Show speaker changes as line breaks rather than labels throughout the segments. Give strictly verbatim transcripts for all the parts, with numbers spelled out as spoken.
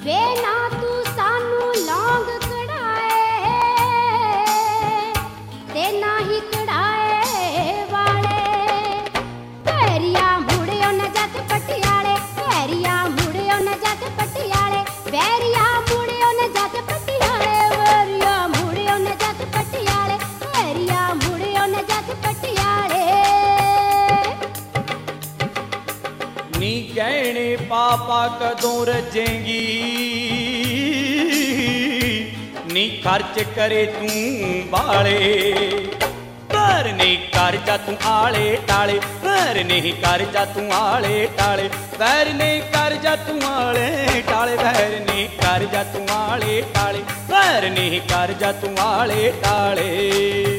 ਵੇ ਨਾ ਤੂੰ ਸਾਨੂੰ ਲੌਂਗ ਕਢਾਏ ਤੇ ਨਾ ਹੀ ਕਢਾਏ ਵਾਲੇ। ਵੈਰੀਆ ਮੁੜਿਓ ਨਾ ਜੱਟ ਪਟਿਆਲੇ, ਵੈਰੀਆ ਮੁੜਿਓ ਨਾ ਜੱਟ ਪਟਿਆਲੇ, ਵੈਰੀਆ ਮੁੜਿਓ ਨਾ ਜੱਟ ਪਟਿਆਲੇ, ਵੈਰੀਆ ਮੁੜਿਓ ਨਾ ਜੱਟ ਪਟਿਆਲੇ, ਵੈਰੀਆ ਮੁੜਿਓ ਨਾ ਜੱਟ ਪਟਿਆਲੇ।
ਨੀ ਗਹਿਣੇ ਪਾਪਾ ਕਦੋਂ ਰਜੇਂਗੀ, ਨੀ ਖਰਚ ਕਰੇ ਤੂੰ ਬਾਲੇ। ਪਰ ਨਹੀਂ ਕਰ ਜਾ ਤੂੰ ਆਲੇ ਟਾਲੇ, ਪਰ ਨਹੀਂ ਕਰ ਜਾ ਤੂੰ ਆਲੇ ਟਾਲੇ, ਵੈਰ ਨਹੀਂ ਕਰ ਜਾ ਤੂੰ ਆਲੇ ਟਾਲੇ, ਵੈਰ ਨਹੀਂ ਕਰ ਜਾ ਤੂੰ ਆਲੇ ਟਾਲੇ, ਵੈਰ ਨਹੀਂ ਕਰ ਜਾ ਤੂੰ ਆਲੇ ਟਾਲੇ।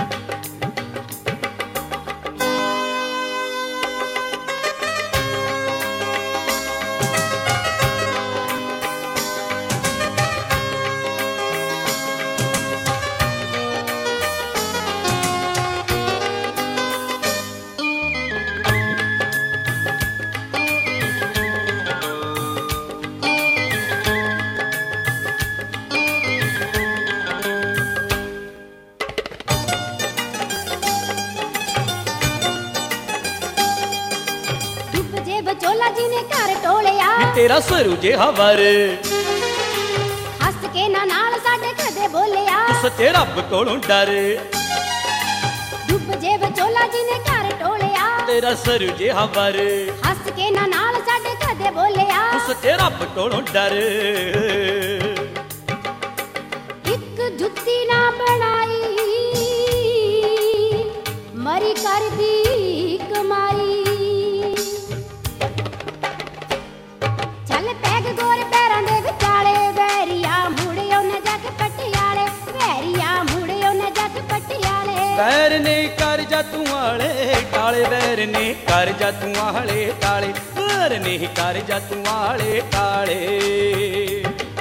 ਵਿਚੋਲਾ ਜੀ ਨੇ ਘਰ ਟੋਲਿਆ,
ਤੇਰਾ ਸਰੂ ਜਿਹਾ ਵਰ
ਹੱਸ ਕੇ ਨਾ ਨਾਲ ਸਾਡੇ ਕਦੇ ਬੋਲਿਆ।
ਤੂੰ ਸੱਚੇ ਰੱਬ ਕੋਲੋਂ ਡਰ,
ਡੁੱਬ ਜੇ ਵਿਚੋਲਾ ਜੀ ਨੇ ਘਰ ਟੋਲਿਆ,
ਤੇਰਾ ਸਰੂ ਜਿਹਾ ਵਰ
ਹੱਸ ਕੇ ਨਾ ਨਾਲ ਸਾਡੇ ਕਦੇ ਬੋਲਿਆ।
ਤੂੰ ਸੱਚੇ ਰੱਬ ਕੋਲੋਂ ਡਰ।
ਇੱਕ ਜੁੱਤੀ ਨਾ ਬਣਾਈ ਮਰੀ ਕਰਦੀ ਕਮਾਈ। ਚੱਲ ਪੈਗ ਗੋਰ ਪੈਰਾਂ ਦੇ ਵਿਚਾਲੇ, ਵੈਰੀਆ ਮੁੜਿਓ ਨਾ ਜੱਟ ਪਟਿਆਲੇ, ਵੈਰੀਆ ਮੁੜਿਓ ਨਾ ਜੱਟ ਪਟਿਆਲੇ।
ਵੈਰ ਨਹੀਂ ਕਰ ਜਾ ਤੂੰ ਆਲੇ ਟਾਲੇ, ਵੈਰ ਨਹੀਂ ਕਰ ਜਾ ਤੂੰ ਆਲੇ ਟਾਲੇ, ਵੈਰ ਨਹੀਂ ਕਰ ਜਾ ਤੂੰ ਆਲੇ ਟਾਲੇ।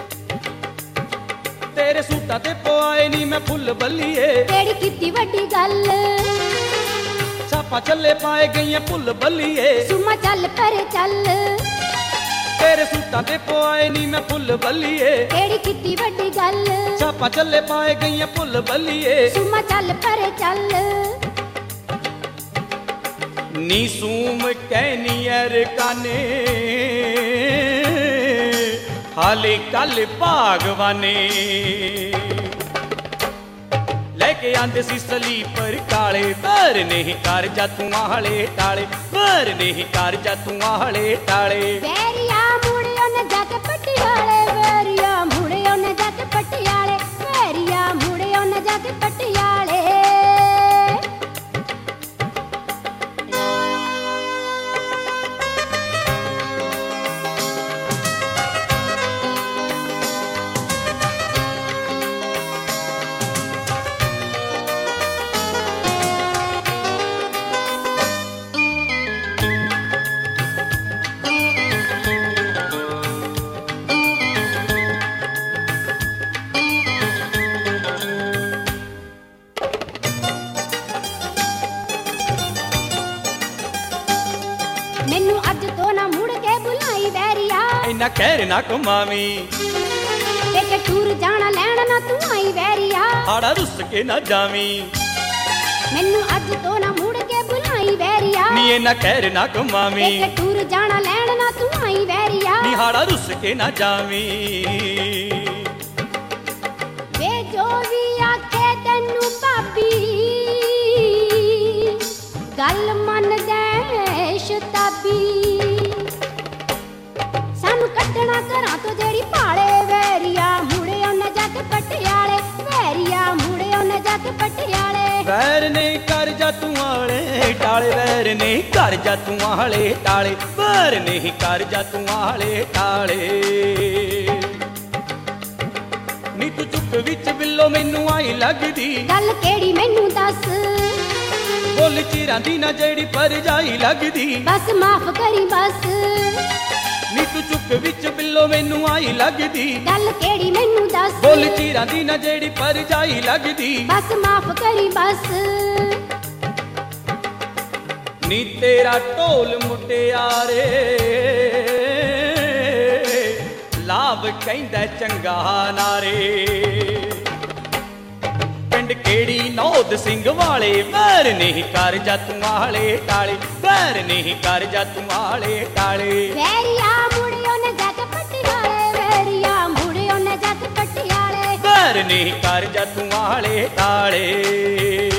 ਤੇਰੇ ਸੂਟਾਂ ਤੇ ਪਵਾਏ ਨੀ ਮੈਂ ਫੁੱਲ ਬੱਲੀਏ,
ਕਿਹੜੀ ਕੀਤੀ ਵੱਡੀ ਗੱਲ,
ਛਾਪਾ ਚੱਲੇ ਪਾਏ ਗਈਆਂ ਫੁੱਲ ਬੱਲੀਏ।
ਸੁਮਾ ਚੱਲ ਪਰੇ ਚੱਲ,
ਤੇਰੇ ਸੂਟਾਂ ਤੇ ਪਵਾਏ ਨੀ ਮੈਂ ਫੁੱਲ ਬੱਲੀਏ,
ਕਿਹੜੀ ਕੀਤੀ ਵੱਡੀ ਗੱਲ,
ਛਾਪਾ ਚੱਲੇ ਪਾਏ ਗਈਆਂ ਫੁੱਲ ਬੱਲੀਏ।
ਸੁਮਾ ਚੱਲ ਪਰੇ ਚੱਲ।
ਨੀ ਸੂਮ ਕਹਿਨੀ ਅਰਕਾਨੇ ਹਾਲੇ ਕੱਲ ਭਾਗਵਾਨੇ, ਲੈ ਕੇ ਆਂਦੇ ਸੀ ਸਲੀਪਰ ਕਾਲੇ। ਪਰ ਨਹੀਂ ਕਰ ਜਾ ਤੂੰ ਆਲੇ ਟਾਲੇ, ਪਰ ਨਹੀਂ ਕਰ ਜਾ ਤੂੰ ਆਲੇ ਟਾਲੇ।
ਵੈਰੀਆ ਮੁੜਿਓ ਨਾ ਜੱਟ ਪਟਿਆਲੇ, ਵੈਰੀਆ ਮੁੜਿਓ ਨਾ ਜੱਟ ਪਟਿਆਲੇ, ਵੈਰੀਆ ਮੁੜਿਓ ਨਾ ਜੱਟ ਪਟਿਆਲੇ। ਮੈਨੂੰ ਅੱਜ ਤੋਂ ਨਾ ਮੁੜ ਕੇ ਬੁਲਾਈ ਵੈਰੀਆ,
ਇੰਨਾ ਕਹਿਰ ਨਾ ਕਮਾਵੀਂ,
ਤੇ ਟੂਰ ਜਾਣਾ ਲੈਣ ਨਾ ਤੂੰ ਆਈ ਵੈਰੀਆ।
ਹਾੜਾ ਰੁੱਸ ਕੇ ਨਾ ਜਾਵੀਂ,
ਮੈਨੂੰ ਅੱਜ ਤੋਂ ਨਾ ਮੁੜ ਕੇ ਬੁਲਾਈ ਵੈਰੀਆ,
ਨੀ ਇੰਨਾ ਕਹਿਰ ਨਾ ਕਮਾਵੀਂ,
ਤੇ ਟੂਰ ਜਾਣਾ ਲੈਣ ਨਾ ਤੂੰ ਆਈ ਵੈਰੀਆ।
ਨੀ ਹਾੜਾ ਰੁੱਸ ਕੇ ਨਾ ਜਾਵੀਂ।
ਵੇ ਜੋ ਵੀ ਆਖੇ ਤੈਨੂੰ ਭਾਬੀ ਗੱਲ ਮੰਨਦੇ ਸ਼ਤਾਬੀ, ਸਾਨੂੰ ਕੱਢਣਾ ਘਰਾਂ ਤੋਂ ਜਿਹੜੀ ਭਾਲੇ। ਵੈਰੀਆ ਮੁੜਿਓ ਨਾ ਜੱਟ ਪਟਿਆਲੇ, ਵੈਰੀਆ ਮੁੜਿਓ ਨਾ ਜੱਟ ਪਟਿਆਲੇ।
ਵੈਰ ਨਹੀਂ ਕਰ ਜਾ ਤੂੰ ਆਲੇ ਟਾਲੇ, ਵੈਰ ਨਹੀਂ ਕਰ ਜਾ ਤੂੰ ਆਲੇ ਟਾਲੇ, ਵੈਰ ਨਹੀਂ ਕਰ ਜਾ ਤੂੰ ਆਲੇ ਟਾਲੇ। ਨੀ ਤੂੰ ਚੁੱਕ ਵਿੱਚ ਬਿੱਲੋ ਮੈਨੂੰ ਆਈ ਲੱਗਦੀ,
ਗੱਲ ਕਿਹੜੀ ਮੈਨੂੰ ਦੱਸ,
ਬੋਲ ਚਿਰਾਂ ਦੀ ਨਾ ਜਿਹੜੀ ਪਰਜਾਈ ਲੱਗਦੀ।
ਬਸ ਮਾਫ ਕਰੀ ਬਸ,
ਨੀ ਤੂੰ ਚੁੱਕ ਵਿੱਚ ਬਿੱਲੋ ਮੈਨੂੰ ਆਈ ਲੱਗਦੀ,
ਗੱਲ ਕਿਹੜੀ ਮੈਨੂੰ ਦੱਸ,
ਬੋਲ ਚਿਰਾਂ ਦੀ ਨਾ ਜਿਹੜੀ ਪਰਜਾਈ ਲੱਗਦੀ।
ਬਸ ਮਾਫ ਕਰੀ ਬਸ।
ਨੀ ਤੇਰਾ ਢੋਲ ਮੁਟਿਆਰੇ ਲਾ ਪੰਜਾਬ ਕਹਿੰਦਾ ਚੰਗਾ ਨਾਰੇ। ਪਿੰਡ ਕਿਹੜੀ ਨੌਦ ਸਿੰਘ ਵਾਲੇ, ਵੈਰ ਨਹੀਂ ਕਰ ਜਾ ਤੂੰ ਆਲੇ ਟਾਲੇ, ਵੈਰ ਨਹੀਂ ਕਰ ਜਾ ਤੂੰ ਆਲੇ ਟਾਲੇ।
ਵੈਰੀਆ ਮੁੜਿਓ ਨੇ ਜੱਟ ਪਟਿਆਲੇ, ਵੈਰੀਆ ਮੁੜਿਓ ਨੇ ਜੱਟ ਪਟਿਆਲੇ,
ਵੈਰ ਨਹੀਂ ਕਰ ਜਾ ਤੂੰ ਆਲੇ ਟਾਲੇ।